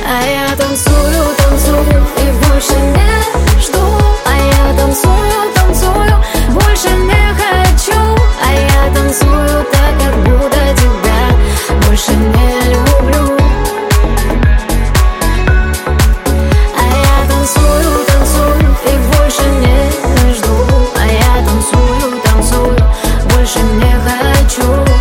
А я танцую, танцую и больше не жду. А я танцую, танцую, больше не хочу. А я танцую так, как будто тебя больше не люблю. А я танцую, танцую и больше не жду. А я танцую, танцую, больше не хочу.